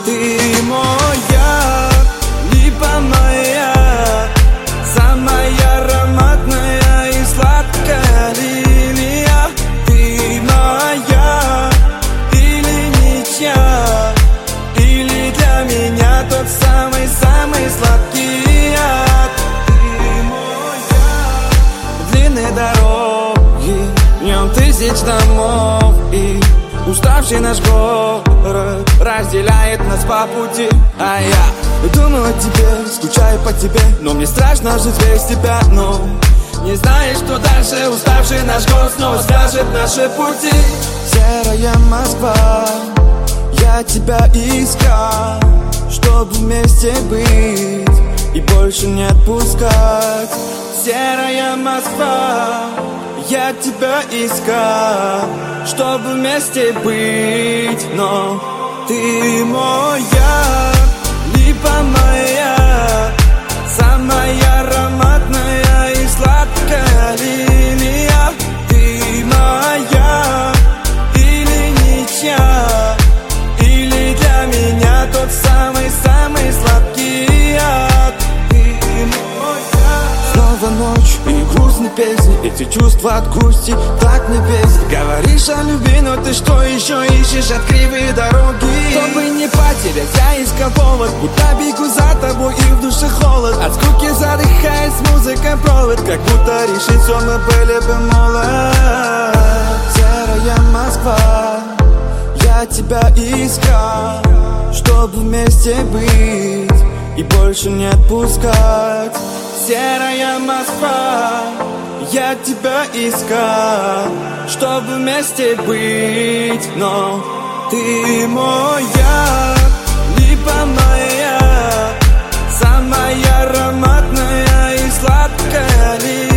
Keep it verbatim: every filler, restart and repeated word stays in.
Ты моя, липа моя, самая ароматная и сладкая лилия. Ты моя или ничья, или для меня тот самый-самый сладкий яд. Ты моя. Длинные дороги, в нем тысяч домов, и уставший наш город разделяет нас по пути. А я думаю о тебе, скучаю по тебе, но мне страшно жить без тебя. Но не знаешь, что дальше, уставший наш город снова свяжет наши пути. Серая Москва, я тебя искал, чтобы вместе быть и больше не отпускать. Серая Москва, я тебя искал, чтобы вместе быть. Но ты моя, липа моя, самая ароматная и сладкая лилия. Ты моя или ничья, или для меня тот самый-самый сладкий яд. Ты моя. Снова ночь и грустные песни, эти чувства от грусти так не бесит. Говоришь о любви, но ты что еще ищешь от кривые дороги? Чтобы не потерять, я искал повод, будто бегу за тобой и в душе холод. От скуки задыхаясь, музыка провод, как будто решить все мы были бы молод. Серая Москва, я тебя искал, чтобы вместе быть и больше не отпускать. Серая Москва, я тебя искал, чтобы вместе быть. Но ты моя, липа моя, самая ароматная и сладкая лилия.